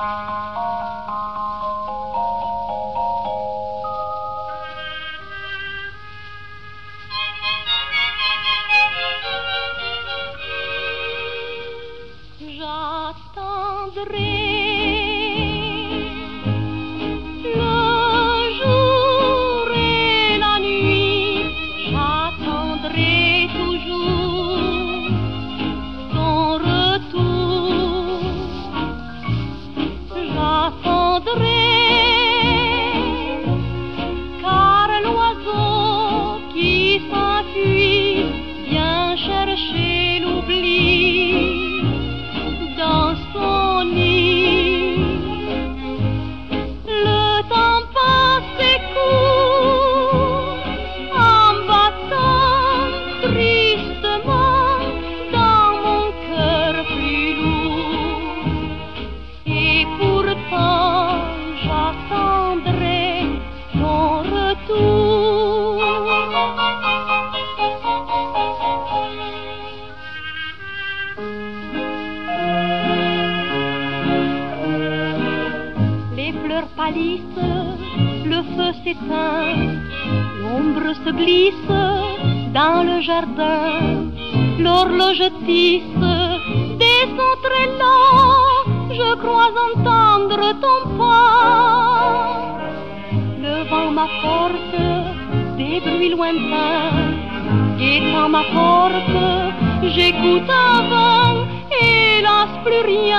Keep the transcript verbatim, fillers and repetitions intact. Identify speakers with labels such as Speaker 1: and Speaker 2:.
Speaker 1: J'attendrai car l'oiseau qui s'enfuit vient chercher l'oubli dans son nid. Le temps passe et court en battant tristement dans mon cœur plus lourd, et pourtant j'attendrai son retour. Les fleurs pâlissent, le feu s'éteint, l'ombre se glisse dans le jardin, l'horloge tisse des sons très lents, je crois entendre ton pas. Le vent m'apporte des bruits lointains, guettant ma porte, j'écoute un vent, hélas plus rien.